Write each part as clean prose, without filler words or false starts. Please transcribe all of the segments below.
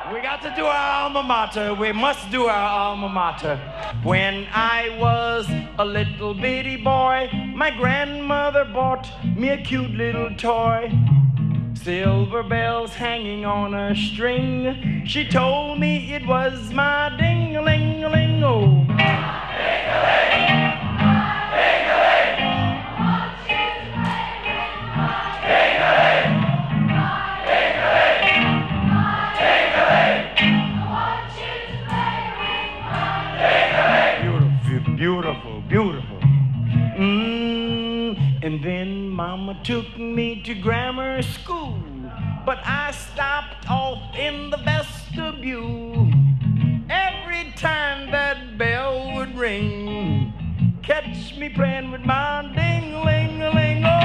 We got to do our alma mater. We must do our alma mater. When I was a little bitty boy, my grandmother bought me a cute little toy. Silver bells hanging on a string. She told me it was my ding-a-ling-a-ling-o. Beautiful, beautiful. And then Mama took me to grammar school, but I stopped off in the vestibule. Every time that bell would ring, catch me playing with my ding-a-ling-a-ling-o.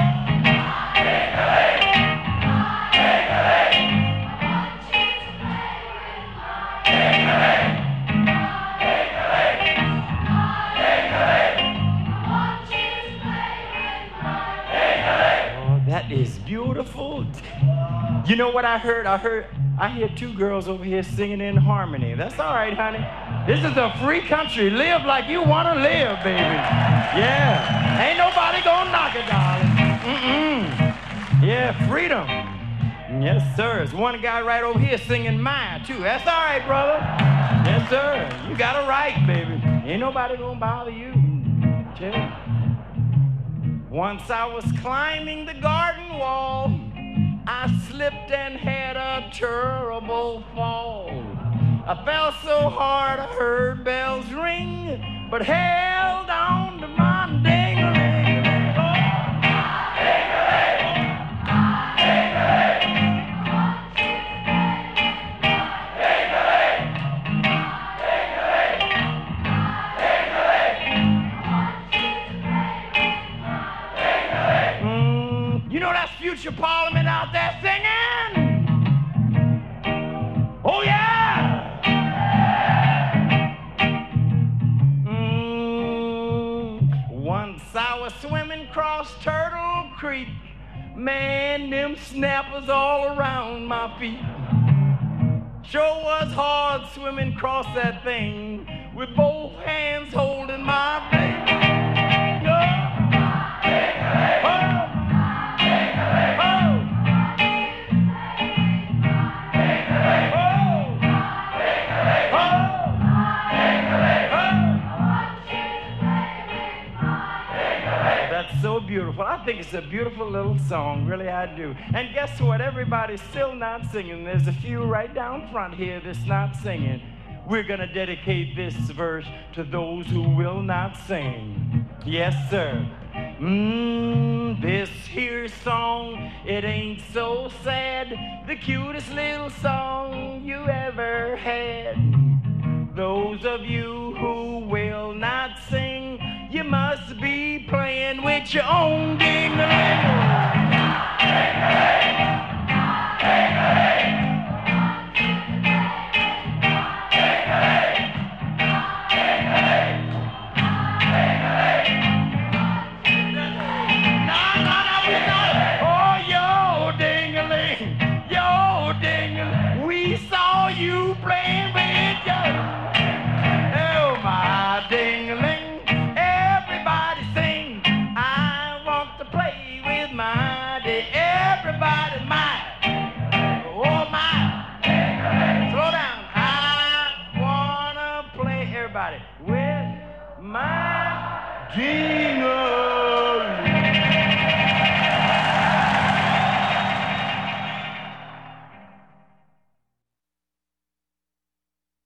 That is beautiful. You know what I heard? I hear two girls over here singing in harmony. That's all right, honey. This is a free country. Live like you want to live, baby. Yeah. Ain't nobody gonna knock it, darling. Yeah, freedom. Yes, sir. There's one guy right over here singing mine, too. That's all right, brother. Yes, sir. You got a right, baby. Ain't nobody gonna bother you. Chill. Once I was climbing the garden wall, I slipped and had a terrible fall. I fell so hard I heard bells ring, but held on to my ding-a-ling-a-ling. Future Parliament out there singing. Oh yeah. Once I was swimming across Turtle Creek. Man, them snappers all around my feet. Sure was hard swimming across that thing with both hands holding my baby. So beautiful. I think it's a beautiful little song, really I do. And guess what? Everybody's still not singing. There's a few right down front here that's not singing. We're gonna dedicate this verse to those who will not sing. Yes, sir. This here song, it ain't so sad. The cutest little song you ever had. Those of you who will not sing, you must be playing with your own ding-a-ling. Oh, yo, ding-a-ling, yo, ding-a-ling. We saw you playing with your... Oh, my ding-a-ling. Everybody mine. Oh my. Slow down. I wanna play everybody with my dream.